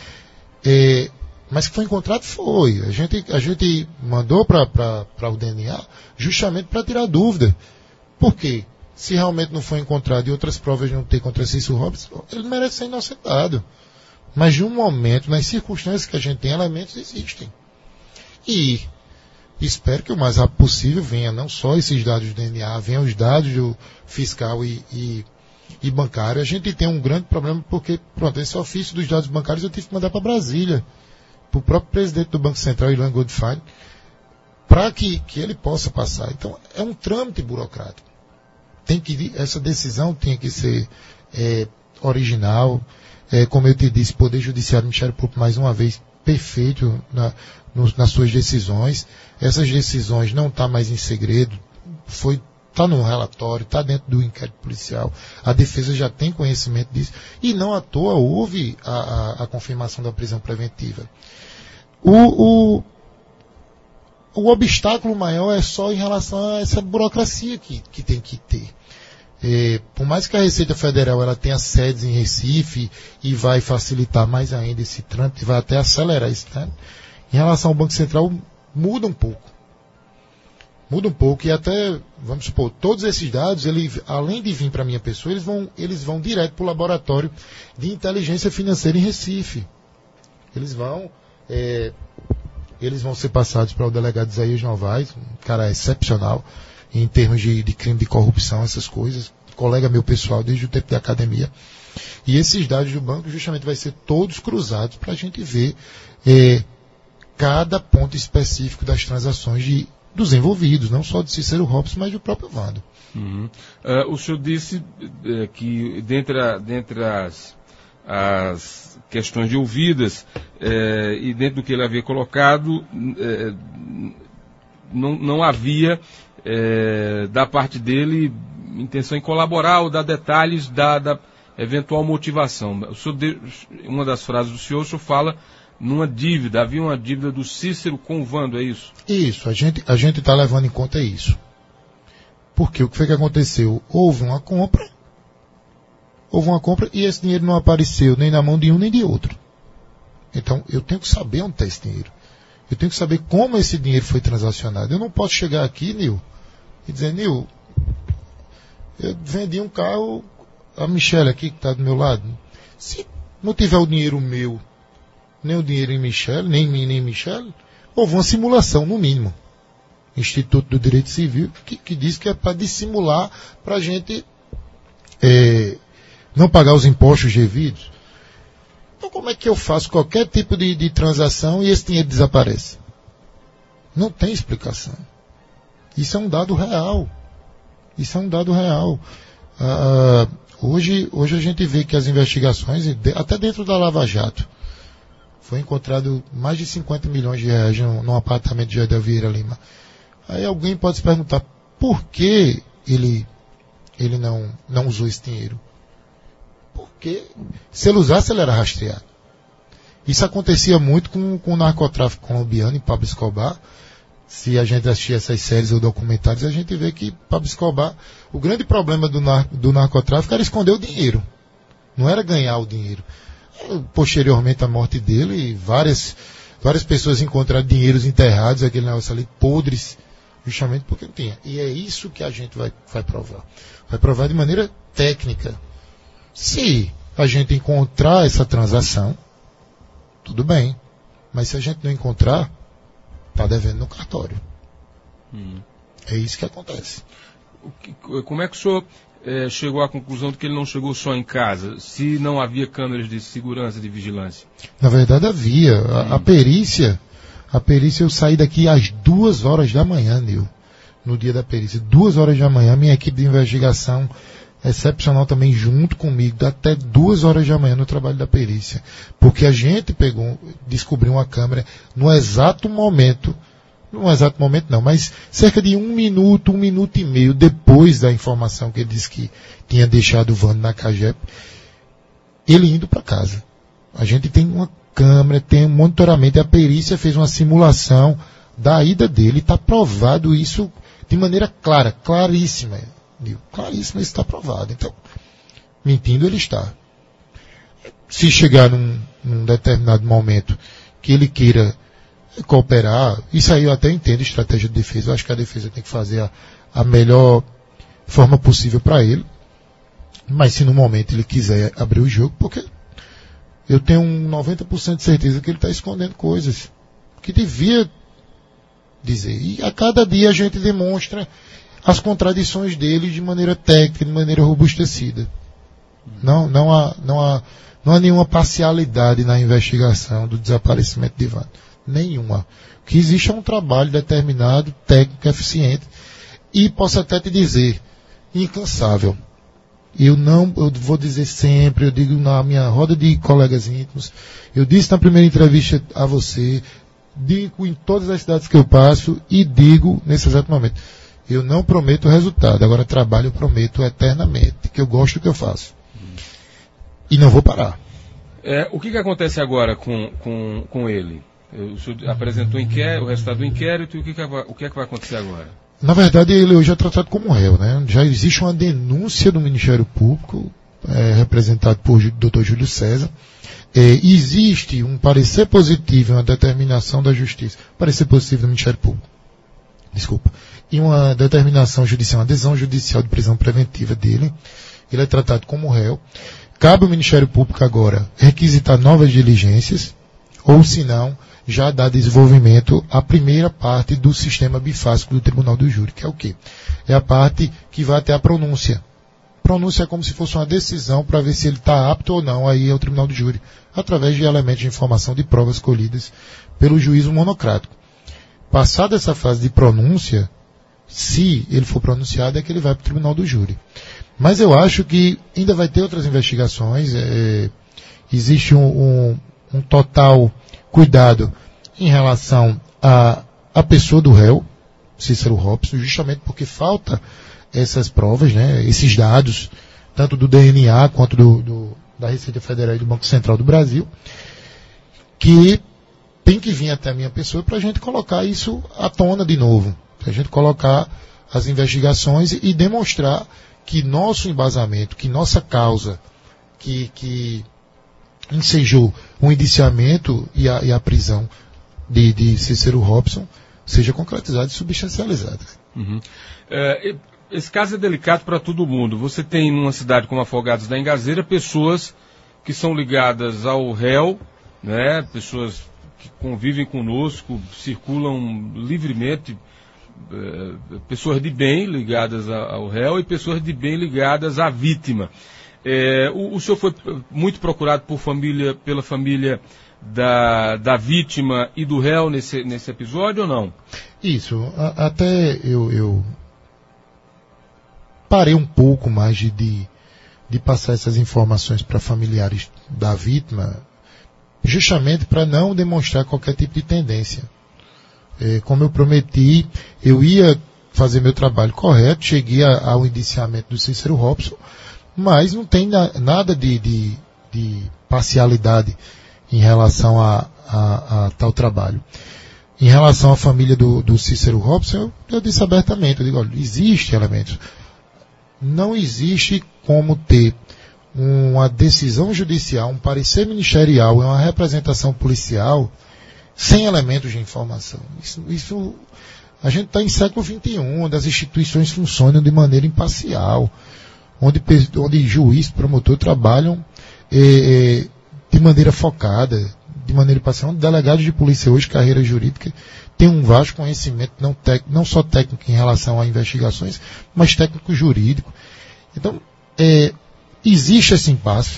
É, mas que foi encontrado, foi. A gente, a gente mandou para o D N A justamente para tirar dúvida. Por quê? Se realmente não foi encontrado e outras provas não tem contra Cícero Robson, ele merece ser inocentado. Mas de um momento, nas circunstâncias que a gente tem, elementos existem. E espero que o mais rápido possível venha não só esses dados do D N A, venham os dados do fiscal e, e, e bancário. A gente tem um grande problema porque, pronto, esse ofício dos dados bancários eu tive que mandar para Brasília, para o próprio presidente do Banco Central, Ilan Goldfein, para que, que ele possa passar. Então, é um trâmite burocrático. Tem que, essa decisão tem que ser é, original. É, como eu te disse, Poder Judiciário, Ministério Público, mais uma vez, perfeito na, no, nas suas decisões. Essas decisões não estão tá mais em segredo, foi, está no relatório, está dentro do inquérito policial. A defesa já tem conhecimento disso. E não à toa houve a, a, a confirmação da prisão preventiva. O, o, o obstáculo maior é só em relação a essa burocracia que, que tem que ter. É, por mais que a Receita Federal ela tenha sedes em Recife e vai facilitar mais ainda esse trâmite, vai até acelerar esse trâmite, em relação ao Banco Central muda um pouco. Muda um pouco e até, vamos supor, todos esses dados, ele, além de vir para a minha pessoa, eles vão, eles vão direto para o laboratório de inteligência financeira em Recife. Eles vão, é, eles vão ser passados para o delegado Isaías Novaes, um cara excepcional em termos de, de crime de corrupção, essas coisas, colega meu pessoal desde o tempo da academia. E esses dados do banco justamente vai ser todos cruzados para a gente ver é, cada ponto específico das transações de, dos envolvidos, não só de Cícero Robson, mas do próprio Vando. Uhum. Uh, o senhor disse uh, que dentre, a, dentre as, as questões de ouvidas uh, e dentro do que ele havia colocado, uh, não, não havia uh, da parte dele intenção em colaborar ou dar detalhes da, da eventual motivação. O senhor de, uma das frases do senhor, o senhor fala numa dívida, havia uma dívida do Cícero com o Vando, é isso? Isso, a gente a gente está levando em conta isso. Porque o que foi que aconteceu? Houve uma compra, houve uma compra e esse dinheiro não apareceu nem na mão de um nem de outro. Então, eu tenho que saber onde está esse dinheiro. Eu tenho que saber como esse dinheiro foi transacionado. Eu não posso chegar aqui, Nil, e dizer, Nil, eu vendi um carro, a Michelle aqui, que está do meu lado, se não tiver o dinheiro meu, nem o dinheiro em Michelle, nem em mim, nem em Michelle, houve uma simulação, no mínimo. Instituto do Direito Civil, que, que diz que é para dissimular, para a gente é, não pagar os impostos devidos. Então, como é que eu faço qualquer tipo de, de transação e esse dinheiro desaparece? Não tem explicação. Isso é um dado real. Isso é um dado real. Ah, hoje, hoje a gente vê que as investigações, até dentro da Lava Jato, foi encontrado mais de cinquenta milhões de reais num, num apartamento de Jardel Vieira Lima. Aí alguém pode se perguntar por que ele, ele não, não usou esse dinheiro. Porque se ele usasse, ele era rastreado. Isso acontecia muito com, com o narcotráfico colombiano e Pablo Escobar, Se a gente assistir essas séries ou documentários, a gente vê que Pablo Escobar, o grande problema do, nar do narcotráfico era esconder o dinheiro. Não era ganhar o dinheiro. Posteriormente à morte dele, várias, várias pessoas encontraram dinheiros enterrados, aquele negócio ali, podres, justamente porque não tinha. E é isso que a gente vai, vai provar. Vai provar de maneira técnica. Se a gente encontrar essa transação, tudo bem. Mas se a gente não encontrar, está devendo no cartório. Hum. É isso que acontece. O que, como é que o senhor é, chegou à conclusão de que ele não chegou só em casa, se não havia câmeras de segurança, de vigilância? Na verdade havia. A, hum. a perícia, a perícia eu saí daqui às duas horas da manhã, Nil, no dia da perícia. Duas horas da manhã, minha equipe de investigação excepcional também junto comigo, até duas horas da manhã no trabalho da perícia. Porque a gente pegou, descobriu uma câmera no exato momento, no exato momento não, mas cerca de um minuto, um minuto e meio depois da informação que ele disse que tinha deixado o Vando na Cagep, ele indo para casa. A gente tem uma câmera, tem um monitoramento, a perícia fez uma simulação da ida dele, está provado isso de maneira clara, claríssima. Claríssimo, isso está provado. Então, mentindo ele está. Se chegar num, num determinado momento que ele queira cooperar, isso aí eu até entendo estratégia de defesa. Eu acho que a defesa tem que fazer a, a melhor forma possível para ele. Mas se no momento ele quiser abrir o jogo, porque eu tenho um noventa por cento de certeza que ele está escondendo coisas que devia dizer. E a cada dia a gente demonstra as contradições dele de maneira técnica, de maneira robustecida. Não, não, há, não, há, não há nenhuma parcialidade na investigação do desaparecimento de Vando. Nenhuma. O que existe é um trabalho determinado, técnico, eficiente, e posso até te dizer, incansável. Eu não, eu vou dizer sempre, eu digo na minha roda de colegas íntimos, eu disse na primeira entrevista a você, digo em todas as cidades que eu passo, e digo nesse exato momento. Eu não prometo resultado, agora trabalho eu prometo eternamente, que eu gosto do que eu faço. E não vou parar. É, o que, que acontece agora com, com, com ele? O senhor apresentou o, inquérito, o resultado do inquérito, e o que, que, o que é que vai acontecer agora? Na verdade, ele hoje é tratado como réu, né? Já existe uma denúncia do Ministério Público, é, representado por doutor Júlio César. É, existe um parecer positivo, uma determinação da Justiça, parecer positivo do Ministério Público. Desculpa. E uma determinação judicial, uma adesão judicial de prisão preventiva dele. Ele é tratado como réu. Cabe ao Ministério Público agora requisitar novas diligências, ou se não, já dar desenvolvimento à primeira parte do sistema bifásico do Tribunal do Júri, que é o quê? É a parte que vai até a pronúncia. Pronúncia é como se fosse uma decisão para ver se ele está apto ou não a ir ao Tribunal do Júri, através de elementos de informação de provas colhidas pelo juízo monocrático. Passada essa fase de pronúncia, se ele for pronunciado, é que ele vai para o Tribunal do Júri. Mas eu acho que ainda vai ter outras investigações. É, existe um, um, um total cuidado em relação à, à pessoa do réu, Cícero Robson, justamente porque falta essas provas, né, esses dados, tanto do D N A quanto do, do, da Receita Federal e do Banco Central do Brasil, que tem que vir até a minha pessoa para a gente colocar isso à tona de novo. Para a gente colocar as investigações e demonstrar que nosso embasamento, que nossa causa, que, que ensejou o indiciamento e a, e a prisão de, de Cícero Robson, seja concretizada e substancializada. Uhum. É, esse caso é delicado para todo mundo. Você tem numa cidade como Afogados da Engazeira pessoas que são ligadas ao réu, né, pessoas que convivem conosco, circulam livremente, é, pessoas de bem ligadas ao réu e pessoas de bem ligadas à vítima. É, o, o senhor foi muito procurado por família, pela família da, da vítima e do réu nesse, nesse episódio ou não? Isso. A, até eu, eu parei um pouco mais de, de, de passar essas informações para familiares da vítima, justamente para não demonstrar qualquer tipo de tendência. É, como eu prometi, eu ia fazer meu trabalho correto, cheguei a, ao indiciamento do Cícero Robson, mas não tem na, nada de, de, de parcialidade em relação a, a, a tal trabalho. em relação à família do, do Cícero Robson, eu, eu disse abertamente, eu digo, olha, existe elementos. Não existe como ter uma decisão judicial, um parecer ministerial e uma representação policial sem elementos de informação. Isso, isso a gente está em século vinte e um, onde as instituições funcionam de maneira imparcial, onde, onde juiz, promotor trabalham eh, eh, de maneira focada, de maneira imparcial. Um delegado de polícia hoje, carreira jurídica, tem um vasto conhecimento, não, tec, não só técnico em relação a investigações, mas técnico jurídico. Então, é, existe esse impasse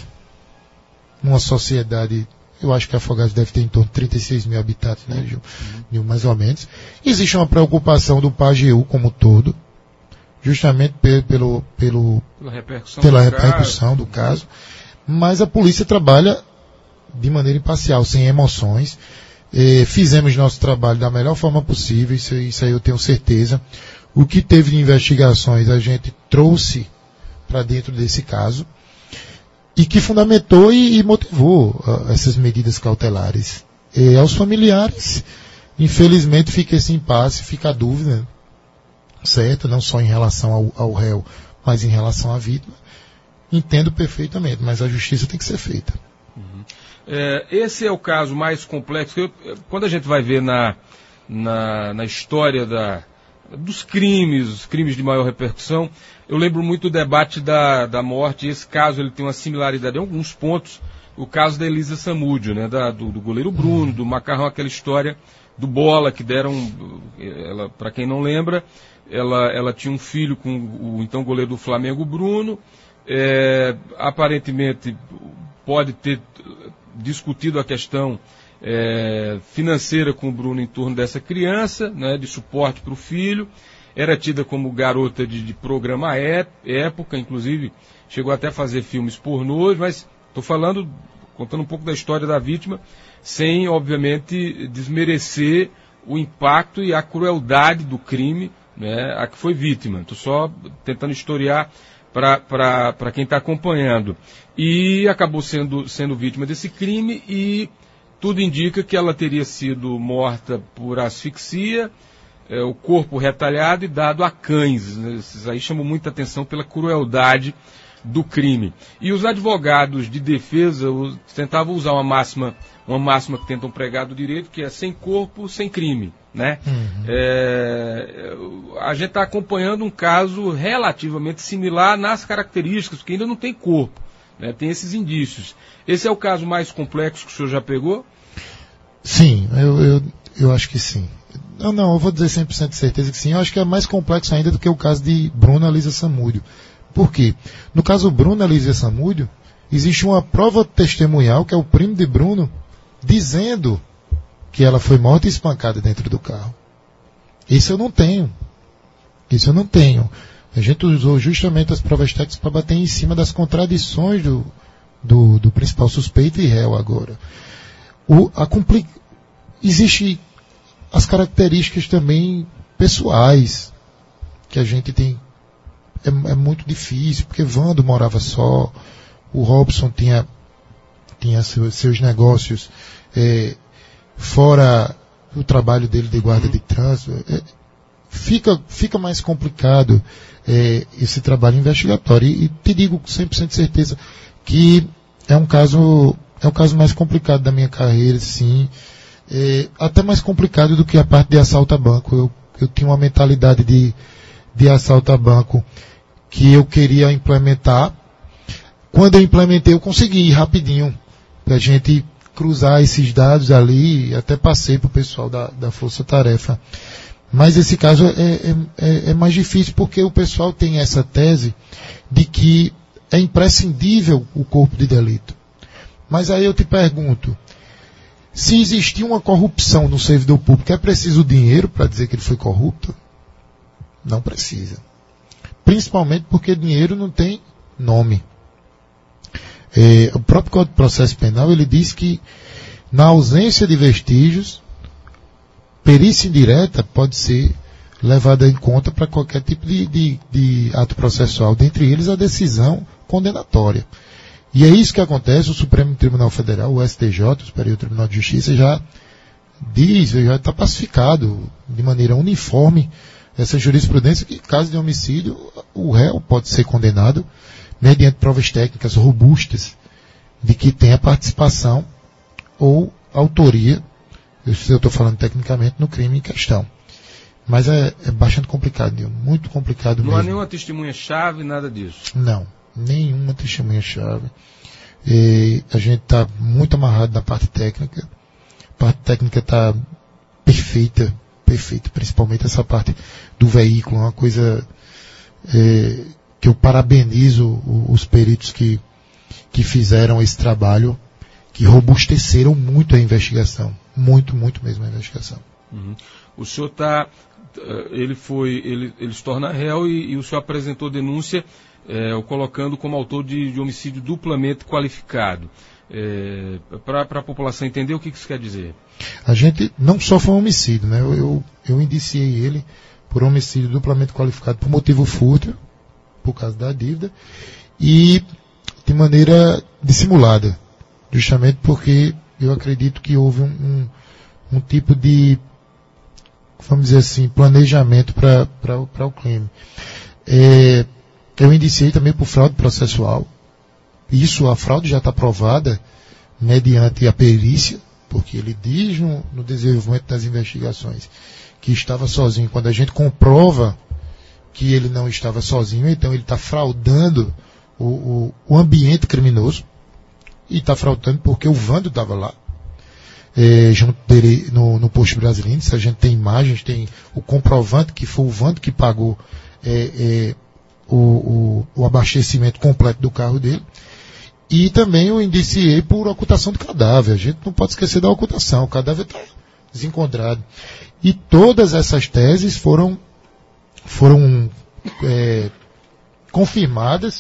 numa sociedade, eu acho que Afogados deve ter em torno de trinta e seis mil habitantes, né, Gil? Uhum. Mais ou menos. Existe uma preocupação do Pajeú como um todo, justamente pelo, pelo, pelo, pela repercussão, pela do, repercussão caso. do caso, mas a polícia trabalha de maneira imparcial, sem emoções. Eh, fizemos nosso trabalho da melhor forma possível, isso, isso aí eu tenho certeza. O que teve de investigações a gente trouxe para dentro desse caso e que fundamentou e, e motivou uh, essas medidas cautelares. E aos familiares, infelizmente, fica esse impasse, fica a dúvida, certo? Não só em relação ao, ao réu, mas em relação à vítima. Entendo perfeitamente, mas a justiça tem que ser feita. Uhum. É, esse é o caso mais complexo. Eu, quando a gente vai ver na, na, na história da, dos crimes, os crimes de maior repercussão, eu lembro muito do debate da, da morte. Esse caso ele tem uma similaridade em alguns pontos. O caso da Elisa Samúdio, né, da, do, do goleiro Bruno, do Macarrão, aquela história do Bola, que deram, ela, para quem não lembra, ela, ela tinha um filho com o então goleiro do Flamengo, Bruno. É, aparentemente pode ter discutido a questão é, financeira com o Bruno em torno dessa criança, né, de suporte para o filho. Era tida como garota de, de programa é, época, inclusive chegou até a fazer filmes pornôs, mas estou falando, contando um pouco da história da vítima, sem, obviamente, desmerecer o impacto e a crueldade do crime, né, a que foi vítima. Estou só tentando historiar para quem está acompanhando. E acabou sendo, sendo vítima desse crime e tudo indica que ela teria sido morta por asfixia, é, o corpo retalhado e dado a cães. Esses aí chamam muita atenção pela crueldade do crime. E os advogados de defesa os, tentavam usar uma máxima, uma máxima que tentam pregar do direito, que é sem corpo, sem crime. Né? Uhum. É, a gente está acompanhando um caso relativamente similar nas características, porque ainda não tem corpo, né? Tem esses indícios. Esse é o caso mais complexo que o senhor já pegou? Sim, eu, eu, eu acho que sim. Não, não, eu vou dizer cem por cento de certeza que sim. Eu acho que é mais complexo ainda do que o caso de Bruno Elisa Samúdio. Por quê? No caso Bruno Elisa Samúdio, existe uma prova testemunhal, que é o primo de Bruno, dizendo que ela foi morta e espancada dentro do carro. Isso eu não tenho. Isso eu não tenho. A gente usou justamente as provas técnicas para bater em cima das contradições do, do, do principal suspeito e réu agora. O, a compli... Existe as características também pessoais que a gente tem. É, é muito difícil, porque Vando morava só, o Robson tinha, tinha seus, seus negócios, é, fora o trabalho dele de guarda de trânsito, é, fica, fica mais complicado é, esse trabalho investigatório. E, e te digo com cem por cento de certeza que é um caso, é o caso mais complicado da minha carreira, sim. É, até mais complicado do que a parte de assalto a banco. Eu, eu tinha uma mentalidade de, de assalto a banco que eu queria implementar. Quando eu implementei, eu consegui ir rapidinho para a gente cruzar esses dados ali, até passei para o pessoal da, da Força Tarefa. Mas esse caso é, é, é mais difícil porque o pessoal tem essa tese de que é imprescindível o corpo de delito. Mas aí eu te pergunto, se existir uma corrupção no servidor público, é preciso dinheiro para dizer que ele foi corrupto? Não precisa. Principalmente porque dinheiro não tem nome. É, o próprio Código de Processo Penal, ele diz que na ausência de vestígios, perícia indireta pode ser levada em conta para qualquer tipo de, de, de ato processual, dentre eles a decisão condenatória. E é isso que acontece. O Supremo Tribunal Federal, o S T J, o Superior Tribunal de Justiça, já, diz, já está pacificado de maneira uniforme essa jurisprudência que, em caso de homicídio, o réu pode ser condenado mediante provas técnicas robustas de que tenha participação ou autoria, eu estou falando tecnicamente, no crime em questão. Mas é, é bastante complicado, Nil, muito complicado mesmo. Não há nenhuma testemunha-chave, nada disso? Não, nenhuma testemunha-chave. E a gente está muito amarrado na parte técnica. A parte técnica está perfeita, perfeita, principalmente essa parte do veículo, uma coisa é, que eu parabenizo os peritos que, que fizeram esse trabalho, que robusteceram muito a investigação, muito, muito mesmo a investigação. Uhum. O senhor está, ele foi, ele, ele se torna réu e, e o senhor apresentou denúncia, é, o colocando como autor de, de homicídio duplamente qualificado. É, para a população entender o que isso quer dizer. A gente não só foi um homicídio, né? Eu, eu, eu indiciei ele por homicídio duplamente qualificado por motivo fútil, por causa da dívida, e de maneira dissimulada, justamente porque eu acredito que houve um, um, um tipo de, vamos dizer assim, planejamento para o crime. É, eu indiciei também por fraude processual. Isso, a fraude já está provada mediante a perícia, porque ele diz no, no desenvolvimento das investigações que estava sozinho. Quando a gente comprova que ele não estava sozinho, então ele está fraudando o, o, o ambiente criminoso, e está fraudando porque o Vando estava lá, é, junto dele no, no posto Brasileiro. Se a gente tem imagens, tem o comprovante que foi o Vando que pagou é, é, o, o, o abastecimento completo do carro dele. E também eu indiciei por ocultação do cadáver. A gente não pode esquecer da ocultação. O cadáver está desencontrado. E todas essas teses foram, foram é, confirmadas,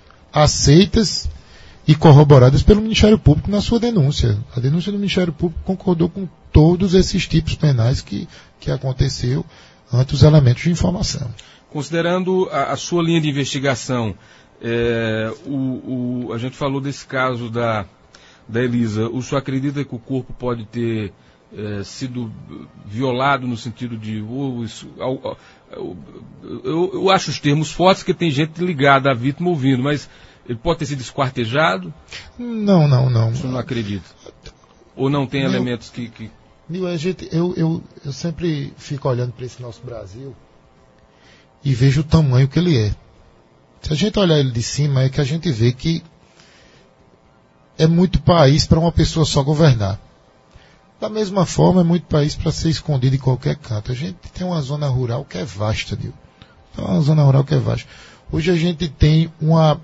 aceitas e corroboradas pelo Ministério Público na sua denúncia. A denúncia do Ministério Público concordou com todos esses tipos penais que, que aconteceu ante os elementos de informação. Considerando a, a sua linha de investigação, É, o, o, a gente falou desse caso da, da Elisa. O senhor acredita que o corpo pode ter é, sido violado no sentido de... Oh, isso, eu, eu, eu acho os termos fortes, que tem gente ligada à vítima ouvindo, mas ele pode ter sido esquartejado? Não, não, não. O senhor não acredita? Ou não tem Nil, elementos que... que... Nil, a gente, eu, eu, eu sempre fico olhando para esse nosso Brasil e vejo o tamanho que ele é. Se a gente olhar ele de cima, é que a gente vê que é muito país para uma pessoa só governar. Da mesma forma, é muito país para ser escondido em qualquer canto. A gente tem uma zona rural que é vasta, Nil. Então, uma zona rural que é vasta. Hoje a gente tem uma,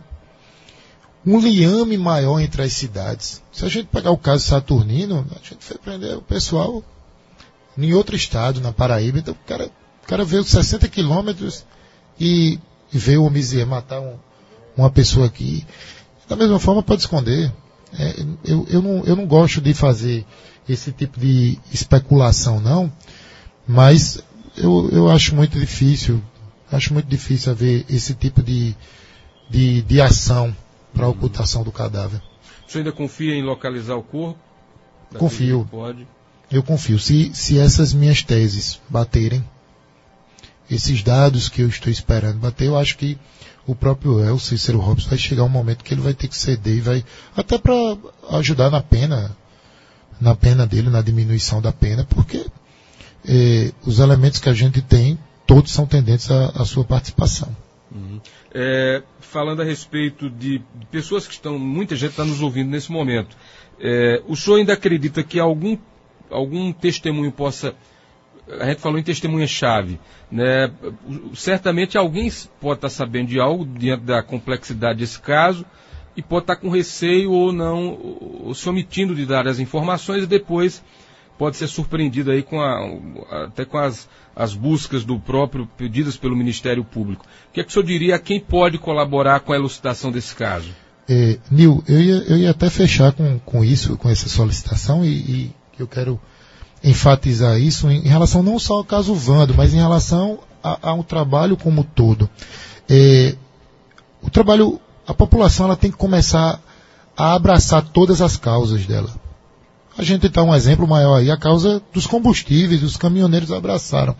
um liame maior entre as cidades. Se a gente pegar o caso Saturnino, a gente foi prender o pessoal em outro estado, na Paraíba. Então, o cara, o cara veio sessenta quilômetros e... e veio o homicídio matar um, uma pessoa aqui. Da mesma forma pode esconder. É, eu, eu, não, eu não gosto de fazer esse tipo de especulação, não, mas eu, eu acho muito difícil, acho muito difícil haver esse tipo de, de, de ação para a ocultação do cadáver. O senhor ainda confia em localizar o corpo? Confio. Pode? Eu confio. Se, se essas minhas teses baterem, esses dados que eu estou esperando bater, eu acho que o próprio El, Cícero Robson, vai chegar um momento que ele vai ter que ceder e vai, até para ajudar na pena, na pena dele, na diminuição da pena, porque eh, os elementos que a gente tem, todos são tendentes à, à sua participação. Uhum. É, falando a respeito de pessoas que estão, muita gente está nos ouvindo nesse momento, é, o senhor ainda acredita que algum, algum testemunho possa... A gente falou em testemunha-chave, né? Certamente alguém pode estar sabendo de algo diante da complexidade desse caso e pode estar com receio ou não, ou se omitindo de dar as informações, e depois pode ser surpreendido aí com a, até com as, as buscas do próprio, pedidas pelo Ministério Público. O que é que o senhor diria a quem pode colaborar com a elucidação desse caso? É, Nil, eu ia, eu ia até fechar com, com isso, com essa solicitação, e, e eu quero enfatizar isso em, em relação não só ao caso Vando, mas em relação a, a um trabalho como um todo. É, o trabalho, a população ela tem que começar a abraçar todas as causas dela. A gente está um exemplo maior aí, a causa dos combustíveis, os caminhoneiros abraçaram.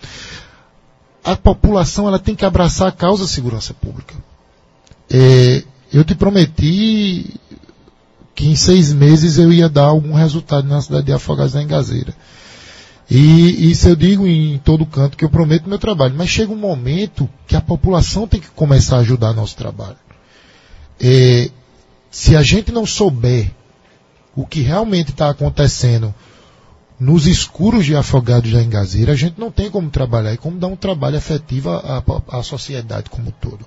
A população ela tem que abraçar a causa da segurança pública. É, eu te prometi que em seis meses eu ia dar algum resultado na cidade de Afogados da Engazeira. E isso eu digo em todo canto, que eu prometo meu trabalho. Mas chega um momento que a população tem que começar a ajudar nosso trabalho. É, se a gente não souber o que realmente está acontecendo nos escuros de Afogados da Engazeira, a gente não tem como trabalhar e como dar um trabalho efetivo à, à sociedade como um todo.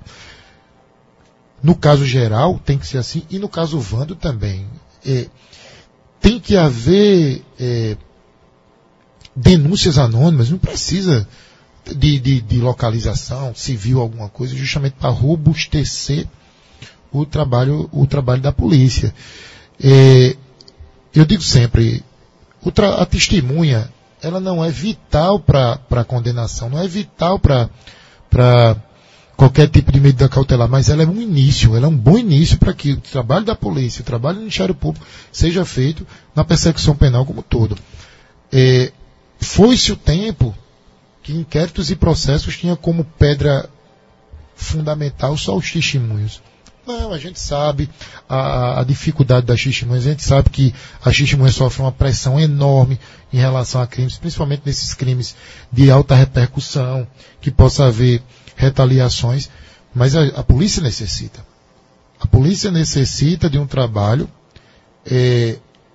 No caso geral, tem que ser assim, e no caso Vando também. É, tem que haver é, denúncias anônimas, não precisa de, de, de localização civil, alguma coisa, justamente para robustecer o trabalho, o trabalho da polícia. É, eu digo sempre, o tra- a testemunha, ela não é vital para a condenação, não é vital para qualquer tipo de medida cautelar, mas ela é um início, ela é um bom início para que o trabalho da polícia, o trabalho do Ministério Público seja feito na persecução penal como um todo. É, foi-se o tempo que inquéritos e processos tinham como pedra fundamental só os testemunhos. Não, a gente sabe a, a dificuldade das testemunhas, a gente sabe que as testemunhas sofrem uma pressão enorme em relação a crimes, principalmente nesses crimes de alta repercussão, que possa haver retaliações, mas a, a polícia necessita. A polícia necessita de um trabalho é,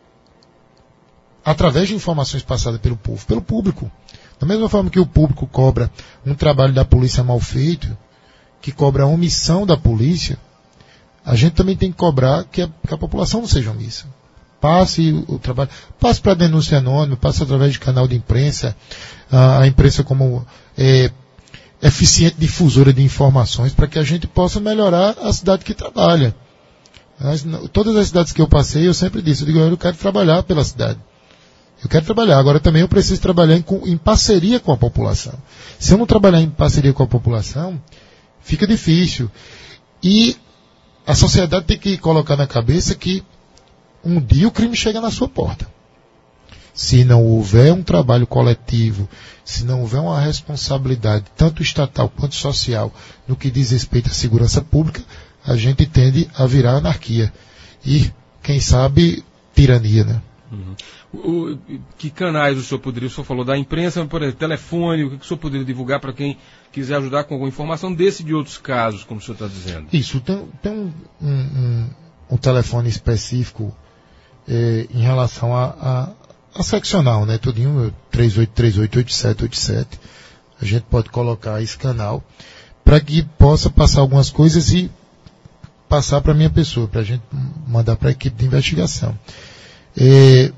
através de informações passadas pelo povo, pelo público. Da mesma forma que o público cobra um trabalho da polícia mal feito, que cobra a omissão da polícia, a gente também tem que cobrar que a, que a população não seja omissa. Passe o, o trabalho, passe para a denúncia anônima, passe através de canal de imprensa, a, a imprensa como é, eficiente difusora de informações, para que a gente possa melhorar a cidade que trabalha. As, todas as cidades que eu passei, eu sempre disse, eu digo, eu quero trabalhar pela cidade. Eu quero trabalhar. Agora também eu preciso trabalhar em, em parceria com a população. Se eu não trabalhar em parceria com a população, fica difícil. E a sociedade tem que colocar na cabeça que um dia o crime chega na sua porta. Se não houver um trabalho coletivo, se não houver uma responsabilidade, tanto estatal quanto social, no que diz respeito à segurança pública, a gente tende a virar anarquia. E, quem sabe, tirania, né? Uhum. O, que canais o senhor poderia, o senhor falou da imprensa, por exemplo, telefone, o que o senhor poderia divulgar para quem quiser ajudar com alguma informação desse e de outros casos, como o senhor está dizendo? Isso, tem, tem um, um, um, um telefone específico eh, em relação a, a, a seccional, né? Tudinho, três oito três oito, oito sete oito sete. A gente pode colocar esse canal para que possa passar algumas coisas e passar para a minha pessoa, para a gente mandar para a equipe de investigação. É,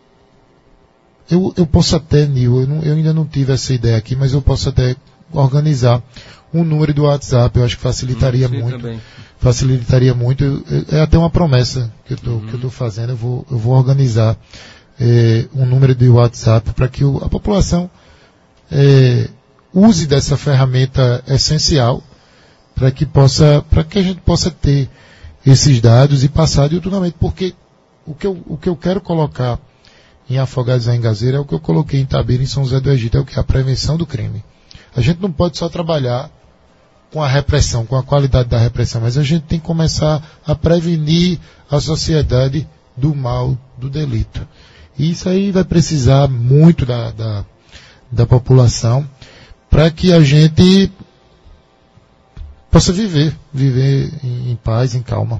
eu, eu posso até, Nil, eu, não, eu ainda não tive essa ideia aqui, mas eu posso até organizar um número do WhatsApp, eu acho que facilitaria hum, muito. Também. Facilitaria muito. Eu, eu, é até uma promessa que eu tô, uhum. que eu tô fazendo, eu vou, eu vou organizar é, um número de WhatsApp para que o, a população é, use dessa ferramenta essencial para que possa, para que a gente possa ter esses dados e passar de ultimamente, porque O que, eu, o que eu quero colocar em Afogados da Engazeira é o que eu coloquei em Itabira, em São José do Egito, é o que? A prevenção do crime. A gente não pode só trabalhar com a repressão, com a qualidade da repressão, mas a gente tem que começar a prevenir a sociedade do mal, do delito. E isso aí vai precisar muito da, da, da população para que a gente possa viver, viver em, em paz, em calma.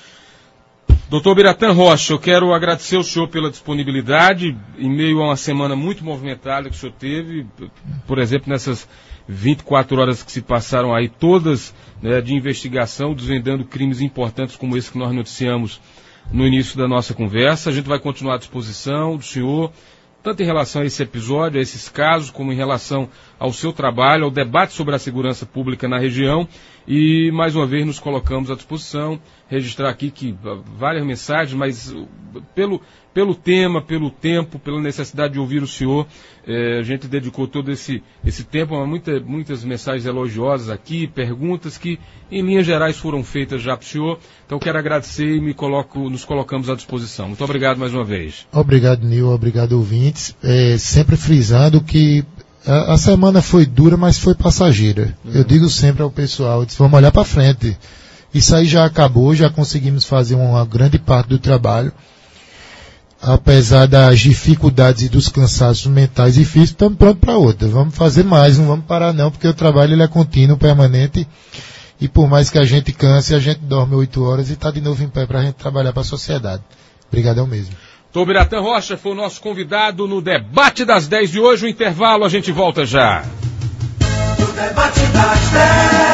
Doutor Biratã Rocha, eu quero agradecer ao senhor pela disponibilidade em meio a uma semana muito movimentada que o senhor teve, por exemplo, nessas vinte e quatro horas que se passaram aí, todas, né, de investigação, desvendando crimes importantes como esse que nós noticiamos no início da nossa conversa. A gente vai continuar à disposição do senhor, tanto em relação a esse episódio, a esses casos, como em relação ao seu trabalho, ao debate sobre a segurança pública na região. e mais uma vez nos colocamos à disposição. Registrar aqui que várias mensagens, mas pelo, pelo tema, pelo tempo, pela necessidade de ouvir o senhor, eh, a gente dedicou todo esse, esse tempo a muita, muitas mensagens elogiosas aqui, perguntas que em linhas gerais foram feitas já para o senhor. Então quero agradecer e me coloco, nos colocamos à disposição. Muito obrigado mais uma vez. Obrigado, Nil, obrigado, ouvintes. É, sempre frisando que a, a semana foi dura, mas foi passageira. Uhum. Eu digo sempre ao pessoal, disse, vamos olhar para frente. Isso aí já acabou, já conseguimos fazer uma grande parte do trabalho. Apesar das dificuldades e dos cansaços mentais e físicos, estamos prontos para outra. Vamos fazer mais, não vamos parar não, porque o trabalho ele é contínuo, permanente. E por mais que a gente canse, a gente dorme oito horas e está de novo em pé para a gente trabalhar para a sociedade. Obrigadão mesmo. Doutor Biratã Rocha foi o nosso convidado no Debate das dez de hoje. O intervalo, a gente volta já. O Debate das dez.